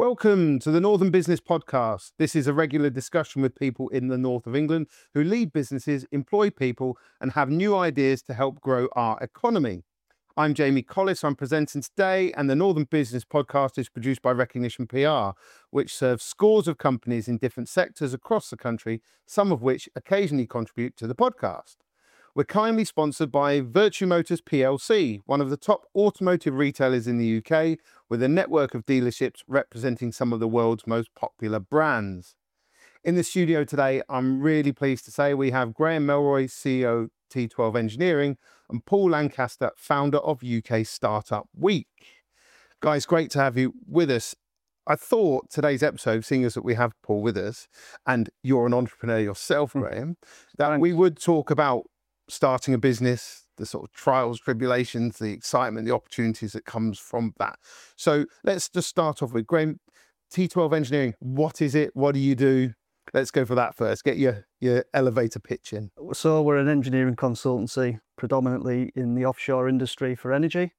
Welcome to the Northern Business Podcast. This is a regular discussion with people in the north of England who lead businesses, employ people, and have new ideas to help grow our economy. I'm Jamie Collis. I'm presenting today, and the Northern Business Podcast is produced by Recognition PR, which serves scores of companies in different sectors across the country, some of which occasionally contribute to the podcast. We're kindly sponsored by Virtue Motors PLC, one of the top automotive retailers in the UK, with a network of dealerships representing some of the world's most popular brands. In the studio today, I'm really pleased to say we have Graham Melroy, CEO T12 Engineering, and Paul Lancaster, founder of UK Startup Week. Guys, great to have you with us. I thought today's episode, seeing as that we have Paul with us, and you're an entrepreneur yourself, Graham, that we would talk about starting a business, the sort of trials, tribulations, the excitement, the opportunities that comes from that. So let's just start off with Graham, T12 Engineering. What is it? What do you do? Let's go for that first. Get your elevator pitch in. So we're an engineering consultancy, predominantly in the offshore industry for energy.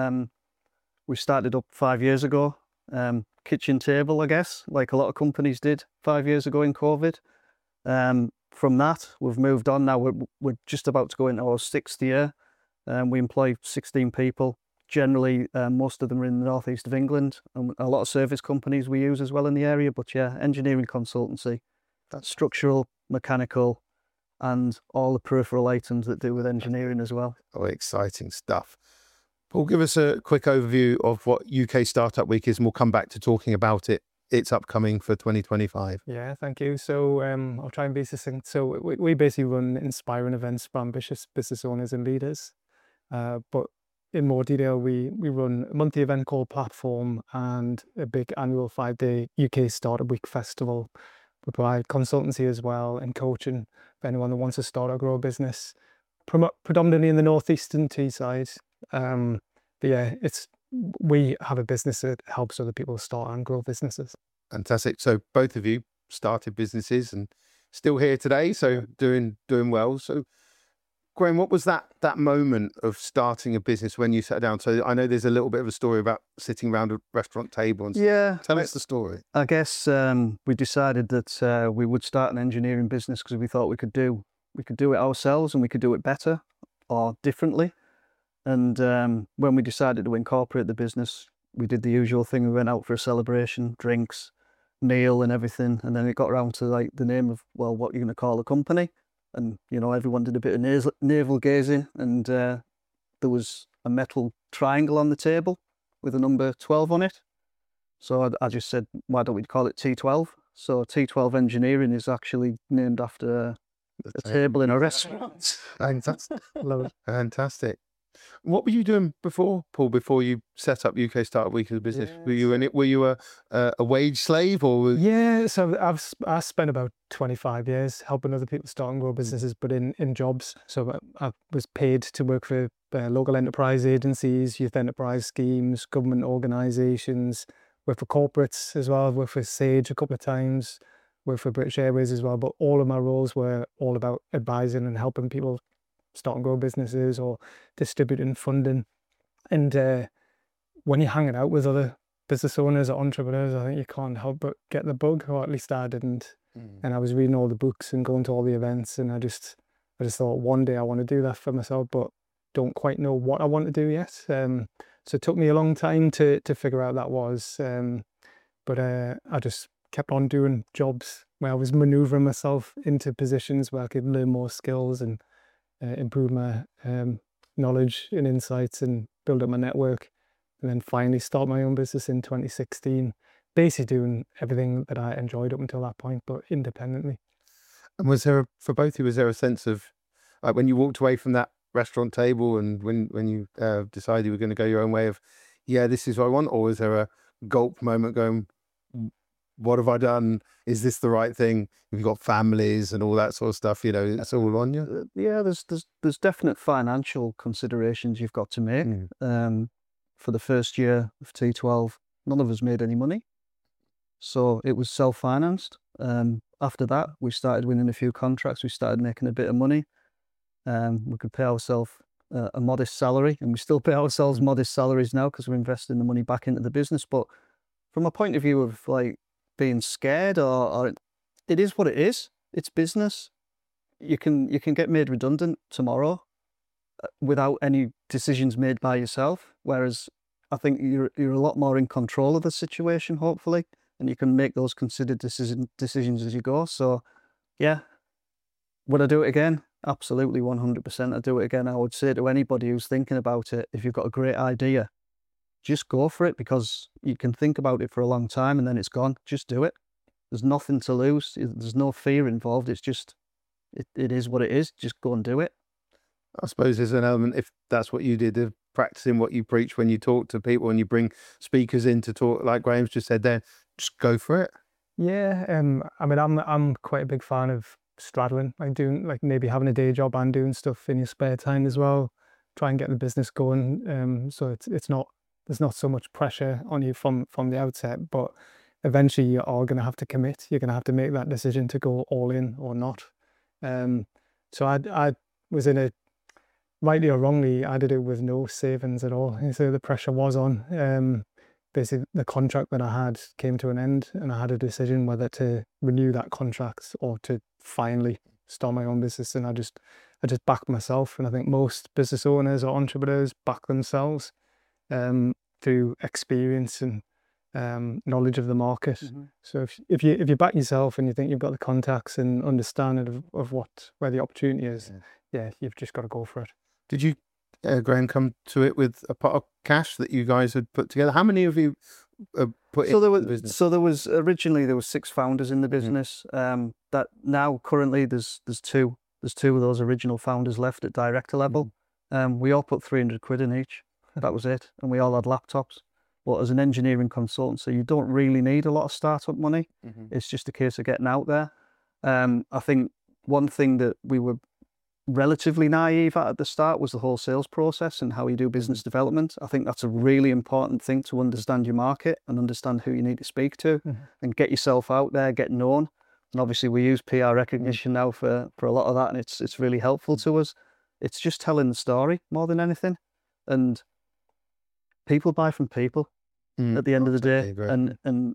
We started up 5 years ago, kitchen table, I guess, like a lot of companies did 5 years ago in COVID. From that, we've moved on now. We're just about to go into our 6th year. We employ 16 people. Generally, most of them are in the northeast of England, and a lot of service companies we use as well in the area. But yeah, engineering consultancy, that's structural, mechanical, and all the peripheral items that do with engineering as well. Oh, exciting stuff. Paul, give us a quick overview of what UK Startup Week is, and we'll come back to talking about it. It's upcoming for 2025. Yeah, thank you. So I'll try and be succinct. So we basically run inspiring events for ambitious business owners and leaders. But in more detail, we run a monthly event called Platform and a big annual 5-day UK Startup Week festival. We provide consultancy as well and coaching for anyone that wants to start or grow a business, predominantly in the northeastern Teesside. But yeah, we have a business that helps other people start and grow businesses. Fantastic. So both of you started businesses and still here today, so doing well. So Graham, what was that moment of starting a business when you sat down? So I know there's a little bit of a story about sitting around a restaurant table and tell us the story. I guess we decided that we would start an engineering business because we thought we could do it ourselves and we could do it better or differently. And when we decided to incorporate the business, we did the usual thing. We went out for a celebration, drinks, meal and everything. And then it got around to like the name of, well, what you're going to call the company. And, you know, everyone did a bit of navel gazing. And there was a metal triangle on the table with a number 12 on it. So I just said, why don't we call it T12? So T12 Engineering is actually named after a table in a restaurant. Fantastic. Love it. Fantastic. What were you doing before, Paul, before you set up UK Startup Week as a business? Yeah, were you a wage slave or? Yeah, so I spent about 25 years helping other people start and grow businesses, but in jobs. So I was paid to work for local enterprise agencies, youth enterprise schemes, government organisations, worked for corporates as well. I've worked for Sage a couple of times, worked for British Airways as well, but all of my roles were all about advising and helping people start and grow businesses or distributing funding. And when you're hanging out with other business owners or entrepreneurs, I think you can't help but get the bug, or at least I didn't. And I was reading all the books and going to all the events, and I just thought one day I want to do that for myself, but don't quite know what I want to do yet. So it took me a long time to figure out that was. But I just kept on doing jobs where I was manoeuvring myself into positions where I could learn more skills and improve my knowledge and insights and build up my network, and then finally start my own business in 2016, basically doing everything that I enjoyed up until that point, but independently. And was there, for both of you, was there a sense of, like, when you walked away from that restaurant table and when you decided you were going to go your own way of, yeah, this is what I want, or was there a gulp moment going, what have I done? Is this the right thing? We've got families and all that sort of stuff, you know, it's all on you. Yeah, there's definite financial considerations you've got to make. For the first year of T12, none of us made any money. So it was self-financed. After that, we started winning a few contracts. We started making a bit of money. We could pay ourselves a modest salary, and we still pay ourselves modest salaries now because we're investing the money back into the business. But from a point of view of like being scared, or it is what it is. It's business. You can get made redundant tomorrow without any decisions made by yourself. Whereas I think you're a lot more in control of the situation, hopefully, and you can make those considered decisions as you go. So, yeah, would I do it again? Absolutely, 100%. I'd do it again. I would say to anybody who's thinking about it, if you've got a great idea, just go for it, because you can think about it for a long time and then it's gone. Just do it. There's nothing to lose. There's no fear involved. It's just, it is what it is. Just go and do it. I suppose there's an element, if that's what you did, of practicing what you preach when you talk to people and you bring speakers in to talk, like Graham's just said there, just go for it. Yeah, I mean, I'm quite a big fan of straddling, like doing, like maybe having a day job and doing stuff in your spare time as well. Try and get the business going. So it's not, there's not so much pressure on you from the outset, but eventually you are going to have to commit. You're going to have to make that decision to go all in or not. So I was in a, rightly or wrongly, I did it with no savings at all. And so the pressure was on. Basically, the contract that I had came to an end, and I had a decision whether to renew that contract or to finally start my own business. And I just backed myself. And I think most business owners or entrepreneurs back themselves through experience and knowledge of the market. Mm-hmm. So if you back yourself and you think you've got the contacts and understanding of where the opportunity is, yeah, you've just got to go for it. Did you, Graham, come to it with a pot of cash that you guys had put together? How many of you put in the business? So there was originally 6 founders in the business. That now currently there's two. There's 2 of those original founders left at director level. We all put 300 quid in each. That was it, and we all had laptops. But as an engineering consultancy, you don't really need a lot of startup money. It's just a case of getting out there. I think one thing that we were relatively naive at the start was the whole sales process and how you do business development. I think that's a really important thing, to understand your market and understand who you need to speak to and get yourself out there, get known. And obviously we use PR recognition now for a lot of that, and it's really helpful to us. It's just telling the story more than anything. And people buy from people at the end of the day. And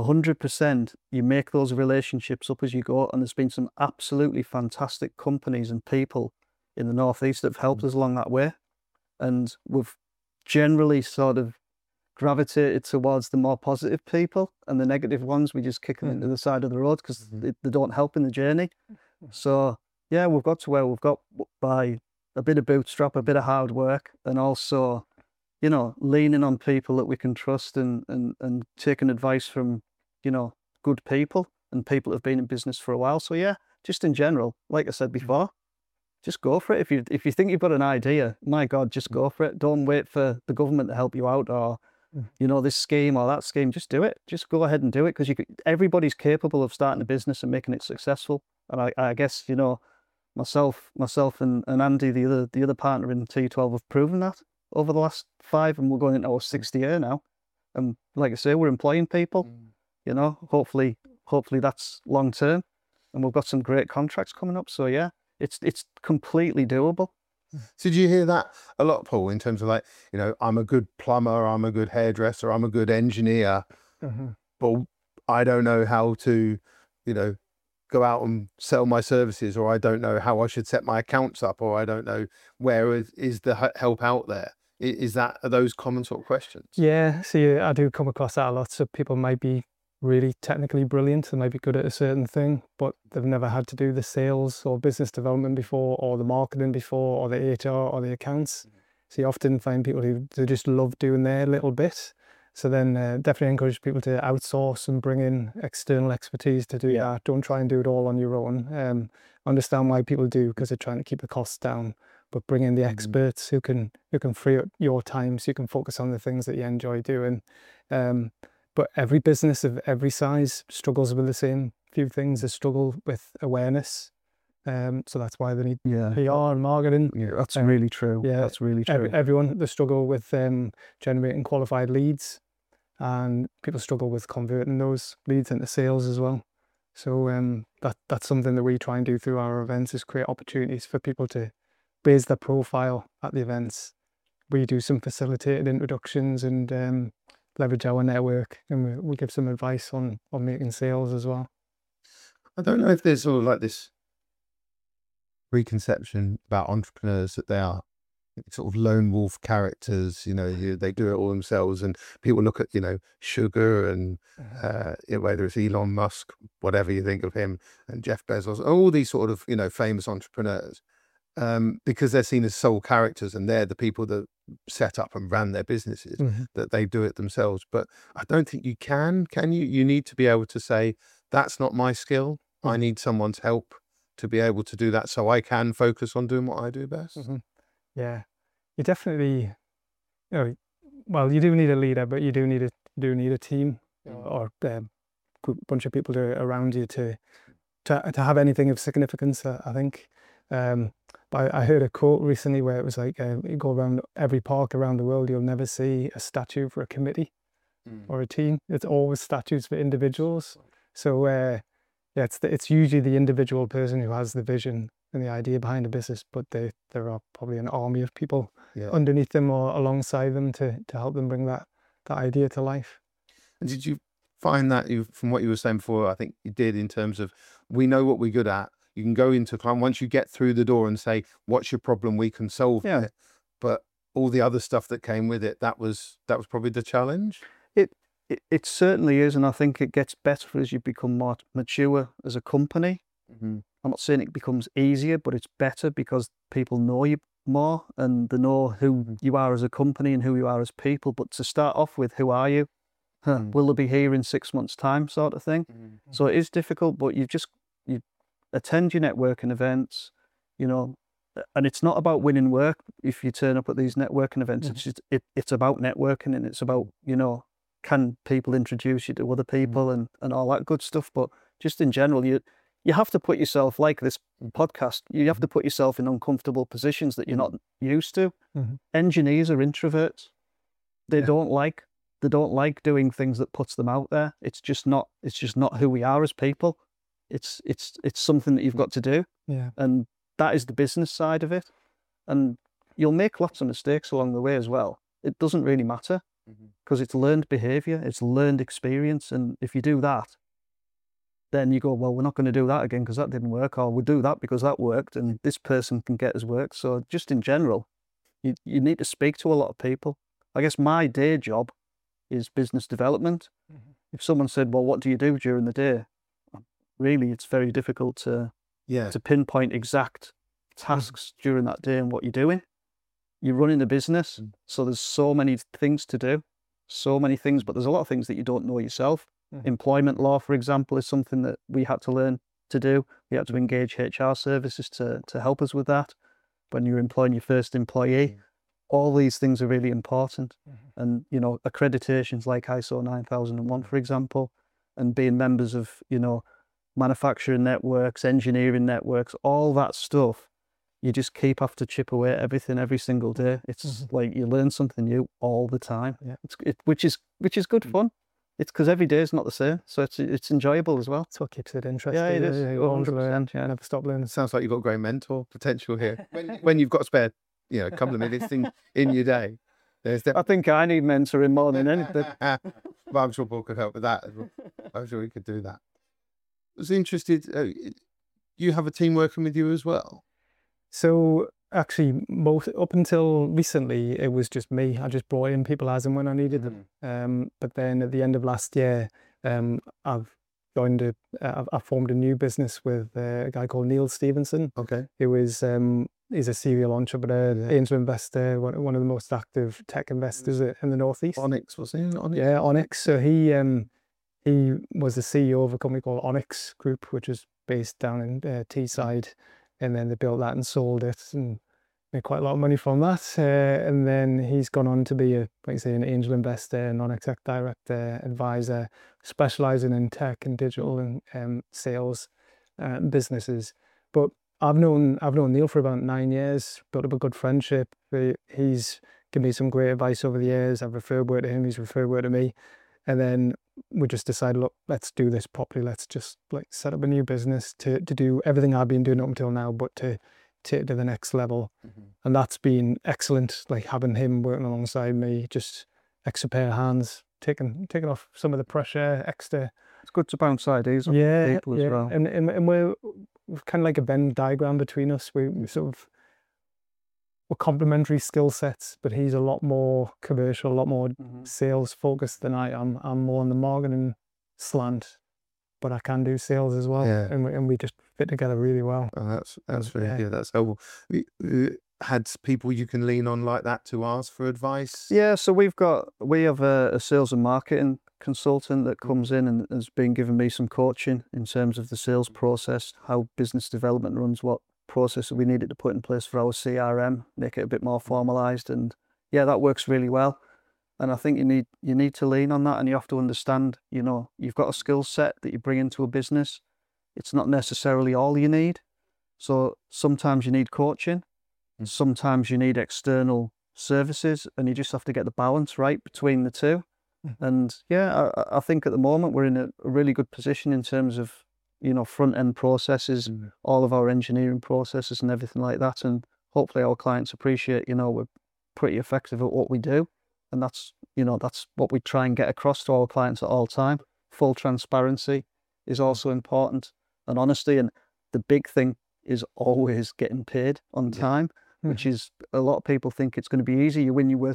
100%, you make those relationships up as you go. And there's been some absolutely fantastic companies and people in the Northeast that have helped us along that way. And we've generally sort of gravitated towards the more positive people, and the negative ones, we just kick them into the side of the road because they don't help in the journey. So yeah, we've got to where we've got by a bit of bootstrap, a bit of hard work, and also, you know, leaning on people that we can trust and taking advice from, you know, good people and people that have been in business for a while. So yeah, just in general, like I said before, just go for it. If you think you've got an idea, my God, just go for it. Don't wait for the government to help you out, or, you know, this scheme or that scheme. Just do it. Just go ahead and do it, because everybody's capable of starting a business and making it successful. And I guess, you know, myself and Andy, the other partner in T12, have proven that over the last 5, and we're going into our 6th year now. And like I say, we're employing people, you know, hopefully that's long term, and we've got some great contracts coming up. So yeah, it's completely doable. So do you hear that a lot, Paul, in terms of, like, you know, I'm a good plumber, I'm a good hairdresser, I'm a good engineer, but I don't know how to, you know, go out and sell my services, or I don't know how I should set my accounts up, or I don't know where is the help out there? Are those common sort of questions? Yeah, see, I do come across that a lot. So people might be really technically brilliant, they might be good at a certain thing, but they've never had to do the sales or business development before, or the marketing before, or the HR or the accounts. So you often find people who just love doing their little bit. So then definitely encourage people to outsource and bring in external expertise to do that. Don't try and do it all on your own. Understand why people do, because they're trying to keep the costs down, but bring in the experts who can free up your time so you can focus on the things that you enjoy doing. But every business of every size struggles with the same few things. They struggle with awareness. So that's why they need PR and marketing. Yeah, that's really true. Yeah, that's really true. Everyone, they struggle with generating qualified leads, and people struggle with converting those leads into sales as well. So that's something that we try and do through our events, is create opportunities for people to raise their profile at the events. We do some facilitated introductions and leverage our network, and we give some advice on making sales as well. I don't know if there's sort of like this preconception about entrepreneurs that they are sort of lone wolf characters, they do it all themselves, and people look at, Sugar and whether it's Elon Musk, whatever you think of him, and Jeff Bezos, all these sort of, famous entrepreneurs, because they're seen as sole characters and they're the people that set up and ran their businesses, that they do it themselves. But I don't think you can you? You need to be able to say, that's not my skill. I need someone's help to be able to do that so I can focus on doing what I do best. Yeah, you definitely, well, you do need a leader, but you do need a team or a bunch of people around you to have anything of significance, I think. But I heard a quote recently where it was like, you go around every park around the world, you'll never see a statue for a committee or a team. It's always statues for individuals. So it's usually the individual person who has the vision and the idea behind the business, but there are probably an army of people underneath them or alongside them to help them bring that idea to life. And did you find that, from what you were saying before, I think you did, in terms of, we know what we're good at. You can go into a client once you get through the door and say, what's your problem? We can solve it. But all the other stuff that came with it, that was probably the challenge. It certainly is, and I think it gets better as you become more mature as a company. I'm not saying it becomes easier, but it's better because people know you more and they know who you are as a company and who you are as people. But to start off with, who are you? Will they be here in 6 months' time, sort of thing? So it is difficult, but you attend your networking events, and it's not about winning work. If you turn up at these networking events, it's about networking, and it's about, can people introduce you to other people and all that good stuff. But just in general, you have to put yourself, like this podcast, you have to put yourself in uncomfortable positions that you're not used to. Engineers are introverts. They don't like doing things that puts them out there. It's just not who we are as people. It's something that you've got to do. And that is the business side of it. And you'll make lots of mistakes along the way as well. It doesn't really matter, because it's learned behavior, it's learned experience. And if you do that, then you go, well, we're not going to do that again because that didn't work, or we'll do that because that worked and this person can get us work. So just in general, you need to speak to a lot of people. I guess my day job is business development. If someone said, well, what do you do during the day? Really, it's very difficult to pinpoint exact tasks during that day and what you're doing. You're running a business, so there's so many things to do, but there's a lot of things that you don't know yourself. Employment law, for example, is something that we had to learn to do. We had to engage HR services to help us with that. When you're employing your first employee, all these things are really important. And, accreditations like ISO 9001, for example, and being members of, manufacturing networks, engineering networks, all that stuff, you just have to chip away at everything every single day. It's like you learn something new all the time. Which is good fun. It's because every day is not the same, so it's enjoyable as well. That's what keeps it interesting. Yeah, it is. 100%. Yeah, never stop learning. Sounds like you've got a great mentor potential here. When you've got a spare, a couple of minutes in your day, I think I need mentoring more than anything. But I'm sure Paul could help with that. I'm sure he could do that. I was interested. You have a team working with you as well? So actually, up until recently, it was just me. I just brought in people as and when I needed them. But then at the end of last year, I've formed a new business with a guy called Neil Stevenson. Okay. Who is he's a serial entrepreneur, angel investor, one of the most active tech investors in the Northeast. Onyx, was he? Onyx? Yeah, Onyx. So he was the CEO of a company called Onyx Group, which is based down in Teesside. And then they built that and sold it and made quite a lot of money from that. And then he's gone on to be an angel investor, non-exec director, advisor, specializing in tech and digital and sales businesses. But I've known Neil for about 9 years, built up a good friendship. He's given me some great advice over the years. I've referred word to him, he's referred word to me. And then we just decided, look, let's do this properly. Let's just set up a new business to do everything I've been doing up until now, but to take it to the next level. And that's been excellent, having him working alongside me, just extra pair of hands. taking off some of the pressure, extra. It's good to bounce ideas off people as well. And we're kind of like a Venn diagram between us. We're complementary skill sets, but he's a lot more commercial, a lot more sales focused than I am. I'm more on the marketing slant, but I can do sales as well. Yeah. And we just fit together really well. Oh, that's very good. That's helpful. Had people you can lean on like that to ask for advice? Yeah, so we have a sales and marketing consultant that comes in and has been giving me some coaching in terms of the sales process, how business development runs, what process we needed to put in place for our CRM, make it a bit more formalized, and yeah, that works really well. And I think you need to lean on that, and you have to understand, you've got a skill set that you bring into a business. It's not necessarily all you need. So sometimes you need coaching. Sometimes you need external services, and you just have to get the balance right between the two. And yeah, I think at the moment we're in a really good position in terms of, front end processes, all of our engineering processes and everything like that. And hopefully our clients appreciate, we're pretty effective at what we do. And that's what we try and get across to our clients at all time. Full transparency is also important, and honesty. And the big thing is always getting paid on time. Which is, a lot of people think it's going to be easy. You win your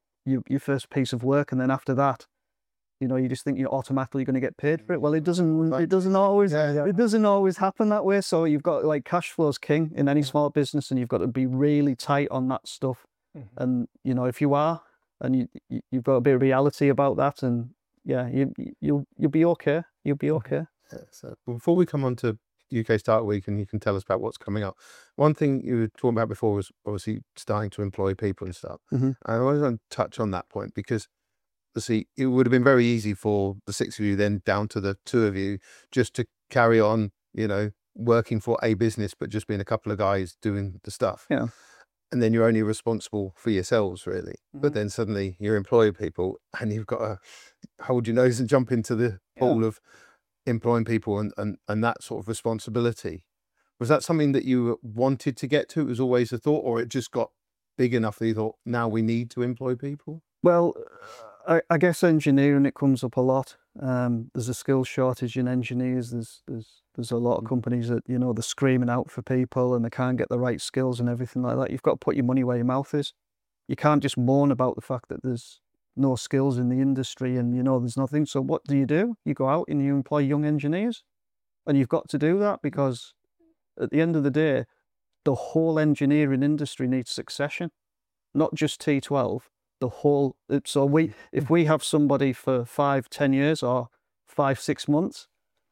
first piece of work, and then after that, you just think you're automatically going to get paid for it. Well, it doesn't always it doesn't always happen that way. So you've got, like, cash flow is king in any small business, and you've got to be really tight on that stuff. And if you are, and you've got a bit of reality about that, and yeah, you'll be okay. You'll be okay. Yeah, so before we come on to UK Startup Week, and you can tell us about what's coming up. One thing you were talking about before was obviously starting to employ people and stuff. I always want to touch on that point, because see, it would have been very easy for the 6 of you, then down to the 2 of you, just to carry on, working for a business, but just being a couple of guys doing the stuff. Yeah. And then you're only responsible for yourselves, really. But then suddenly you're employing people, and you've got to hold your nose and jump into the pool of employing people and that sort of responsibility. Was that something that you wanted to get to? It was always a thought, or it just got big enough that you thought, now we need to employ people? Well, I guess engineering, it comes up a lot. There's a skill shortage in engineers. There's a lot of companies that, they're screaming out for people, and they can't get the right skills and everything like that. You've got to put your money where your mouth is. You can't just moan about the fact that there's no skills in the industry and there's nothing. So what do? You go out and you employ young engineers, and you've got to do that, because at the end of the day, the whole engineering industry needs succession, not just T12. The whole. So if we have somebody for 5-10 years or 5-6 months,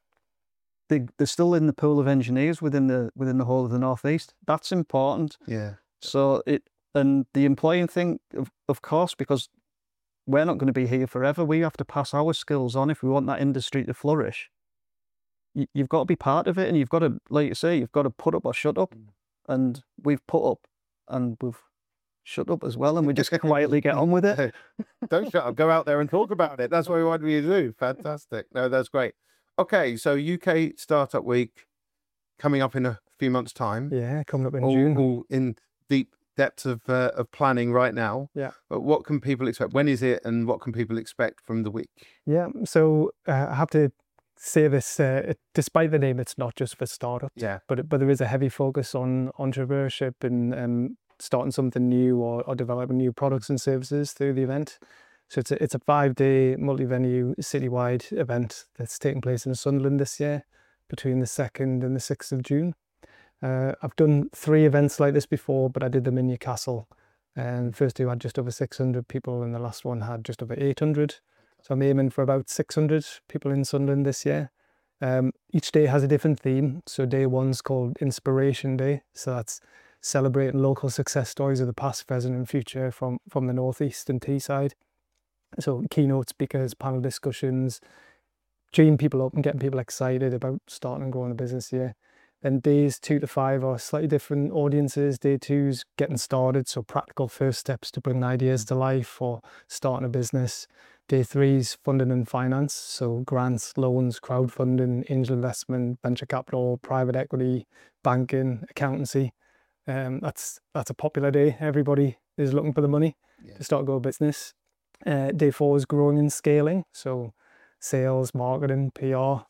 they're still in the pool of engineers within the whole of the Northeast. That's important. Yeah. So and the employing thing, of course, because we're not going to be here forever. We have to pass our skills on if we want that industry to flourish. You've got to be part of it, and you've got to, like you say, you've got to put up or shut up. And we've put up, and we've shut up as well, and we just quietly get on with it. Don't shut up. Go out there and talk about it. That's what we want you to do. Fantastic. No, that's great. Okay, so UK Startup Week coming up in a few months' time. Yeah, coming up in June. All in deep depths of planning right now. Yeah. But what can people expect? When is it, and what can people expect from the week? Yeah, so I have to say this, despite the name, it's not just for startups. Yeah. But there is a heavy focus on entrepreneurship and starting something new or developing new products and services through the event. So it's a 5-day multi-venue citywide event that's taking place in Sunderland this year between the 2nd and the 6th of June. I've done 3 events like this before, but I did them in Newcastle. And the first 2 had just over 600 people, and the last one had just over 800. So I'm aiming for about 600 people in Sunderland this year. Each day has a different theme. So day 1's called Inspiration Day. So that's celebrating local success stories of the past, present and future from the Northeast and Teesside. So keynote speakers, panel discussions, geeing people up and getting people excited about starting and growing a business here. Then days 2 to 5 are slightly different audiences. Day 2's getting started, so practical first steps to bring ideas to life or starting a business. Day 3's funding and finance, so grants, loans, crowdfunding, angel investment, venture capital, private equity, banking, accountancy. That's a popular day. Everybody is looking for the money to start a business. Day 4 is growing and scaling. So sales, marketing, PR,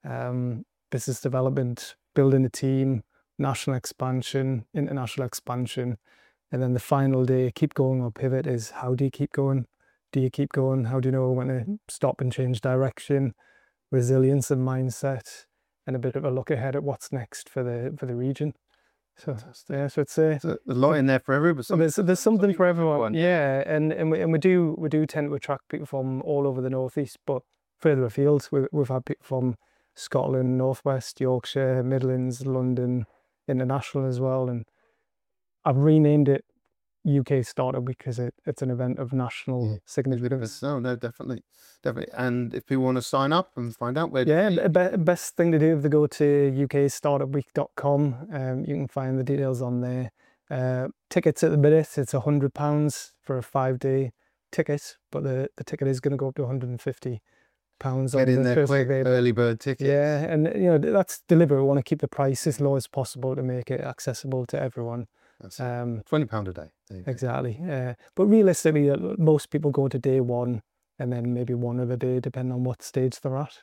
business development, building a team, national expansion, international expansion. And then the final day, keep going or pivot, is how do you keep going? Do you keep going? How do you know when to stop and change direction? Resilience and mindset, and a bit of a look ahead at what's next for the region. So yeah, so it's There's a lot in there for everybody. there's something for everyone. Yeah, and we do tend to attract people from all over the northeast, but further afield, we've had people from Scotland, Northwest, Yorkshire, Midlands, London, international as well, and I've renamed it UK Startup because it's an event of national significance. No, definitely. And if people want to sign up and find out where, best thing to do is to go to ukstartupweek.com. You can find the details on there. Tickets at the minute, it's £100 for a 5-day ticket, but the ticket is going to go up to £150. Get in there quick, early bird ticket. Yeah, and that's deliberate. We want to keep the price as low as possible to make it accessible to everyone. That's £20 a day. Exactly. But realistically, most people go to day 1 and then maybe one other day, depending on what stage they're at.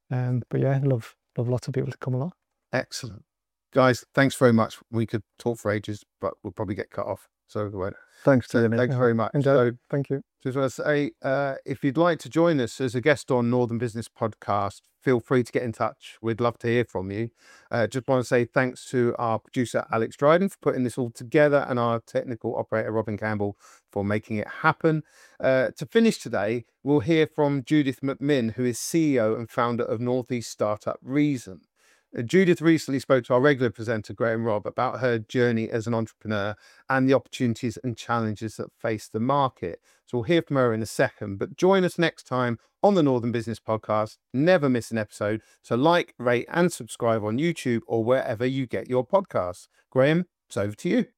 But yeah, love lots of people to come along. Excellent. Guys, thanks very much. We could talk for ages, but we'll probably get cut off. So thanks, Jamie. Thanks very much. So, thank you. Just want to say, if you'd like to join us as a guest on Northern Business Podcast, feel free to get in touch. We'd love to hear from you. Just want to say thanks to our producer, Alex Dryden, for putting this all together, and our technical operator, Robin Campbell, for making it happen. To finish today, we'll hear from Judith McMinn, who is CEO and founder of Northeast Startup Reason. Judith recently spoke to our regular presenter, Graham Robb, about her journey as an entrepreneur and the opportunities and challenges that face the market. So we'll hear from her in a second, but join us next time on the Northern Business Podcast. Never miss an episode. So like, rate and subscribe on YouTube or wherever you get your podcasts. Graham, it's over to you.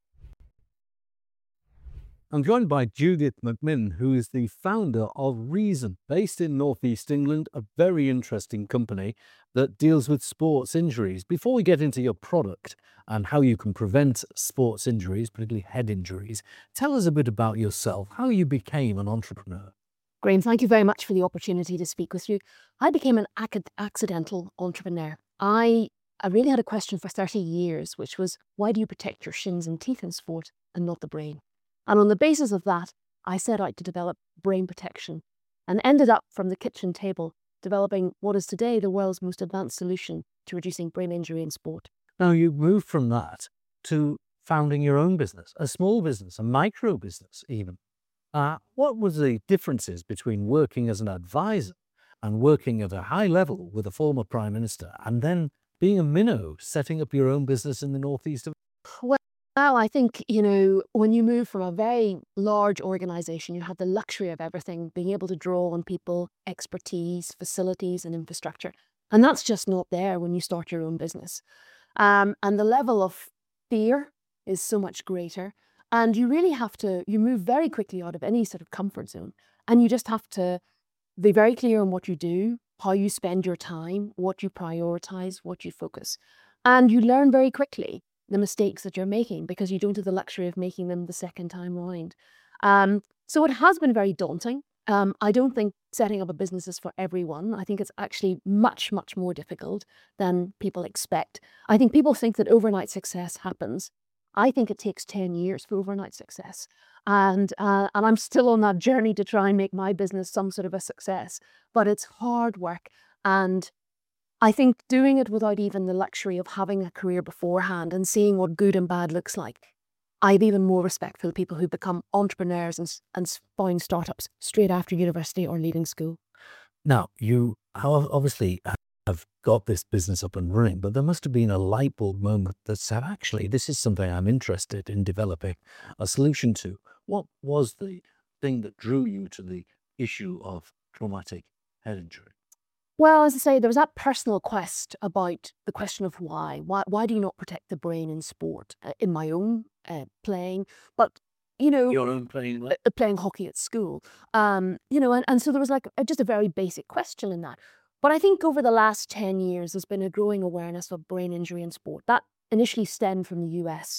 I'm joined by Judith McMinn, who is the founder of Reason, based in Northeast England, a very interesting company that deals with sports injuries. Before we get into your product and how you can prevent sports injuries, particularly head injuries, tell us a bit about yourself, how you became an entrepreneur. Graham, thank you very much for the opportunity to speak with you. I became an accidental entrepreneur. I really had a question for 30 years, which was, why do you protect your shins and teeth in sport and not the brain? And on the basis of that, I set out to develop brain protection and ended up from the kitchen table developing what is today the world's most advanced solution to reducing brain injury in sport. Now, you moved from that to founding your own business, a small business, a micro business even. What was the differences between working as an advisor and working at a high level with a former Prime Minister and then being a minnow, setting up your own business in the northeast of? Well, I think, when you move from a very large organisation, you have the luxury of everything, being able to draw on people, expertise, facilities and infrastructure. And that's just not there when you start your own business. And the level of fear is so much greater. And you really have to, you move very quickly out of any sort of comfort zone. And you just have to be very clear on what you do, how you spend your time, what you prioritise, what you focus. And you learn very quickly the mistakes that you're making because you don't have the luxury of making them the second time round. So it has been very daunting. I don't think setting up a business is for everyone. I think it's actually much, much more difficult than people expect. I think people think that overnight success happens. I think it takes 10 years for overnight success. And I'm still on that journey to try and make my business some sort of a success. But it's hard work. And I think doing it without even the luxury of having a career beforehand and seeing what good and bad looks like, I have even more respect for the people who become entrepreneurs and found startups straight after university or leaving school. Now, you obviously have got this business up and running, but there must have been a light bulb moment that said, actually, this is something I'm interested in developing a solution to. What was the thing that drew you to the issue of traumatic head injury? Well, as I say, there was that personal quest about the question of why. Why do you not protect the brain in sport? In my own playing, but your own playing, playing hockey at school. And so there was just a very basic question in that. But I think over the last 10 years, there's been a growing awareness of brain injury in sport. That initially stemmed from the US,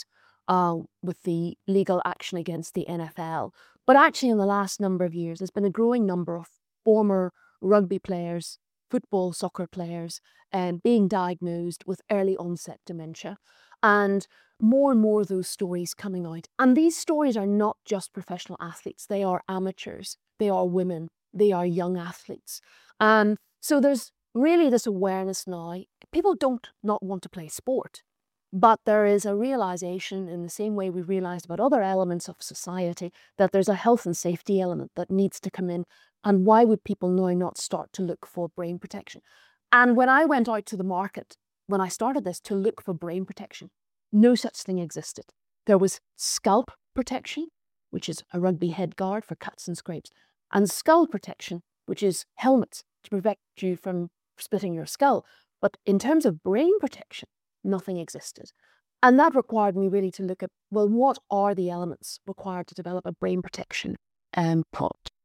with the legal action against the NFL. But actually, in the last number of years, there's been a growing number of former rugby players, football, soccer players, being diagnosed with early onset dementia. And more of those stories coming out. And these stories are not just professional athletes. They are amateurs. They are women. They are young athletes. So there's really this awareness now. People don't not want to play sport. But there is a realization, in the same way we realized about other elements of society, that there's a health and safety element that needs to come in. And why would people now not start to look for brain protection? And when I went out to the market, when I started this, to look for brain protection, no such thing existed. There was scalp protection, which is a rugby head guard for cuts and scrapes, and skull protection, which is helmets to protect you from splitting your skull. But in terms of brain protection, nothing existed. And that required me really to look at, well, what are the elements required to develop a brain protection product?